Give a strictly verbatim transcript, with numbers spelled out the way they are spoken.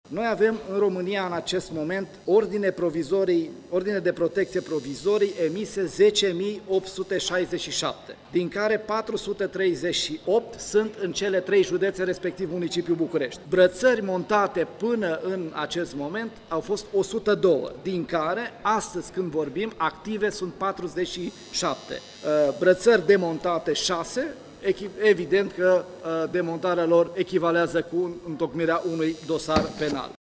Noi avem în România în acest moment ordine provizorii, ordine de protecție provizorii emise zece mii opt sute șaizeci și șapte, din care patru sute treizeci și opt sunt în cele trei județe, respectiv municipiul București. Brățări montate până în acest moment au fost o sută doi, din care astăzi când vorbim active sunt patruzeci și șapte. Brățări demontate șase, evident că demontarea lor echivalează cu întocmirea unui dosar penal.